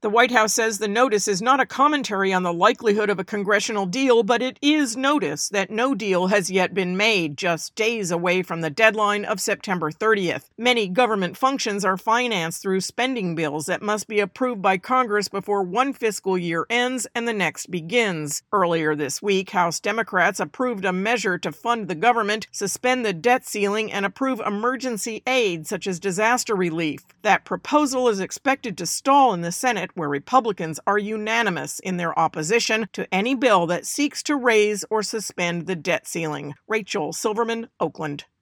The White House says the notice is not a commentary on the likelihood of a congressional deal, but it is notice that no deal has yet been made, just days away from the deadline of September 30th. Many government functions are financed through spending bills that must be approved by Congress before one fiscal year ends and the next begins. Earlier this week, House Democrats approved a measure to fund the government, suspend the debt ceiling, and approve emergency aid such as disaster relief. That proposal is expected to stall in the Senate, where Republicans are unanimous in their opposition to any bill that seeks to raise or suspend the debt ceiling. Rachel Silverman, Oakland.